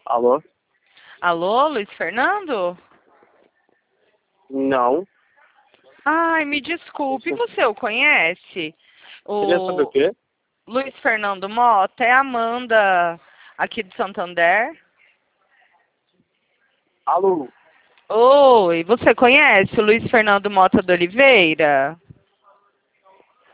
Alô? Alô, Luiz Fernando? Não. Ai, me desculpe, você o conhece? Queria saber o O quê? Luiz Fernando Mota é a Amanda aqui de Santander? Alô? Oi, você conhece o Luiz Fernando Mota de Oliveira?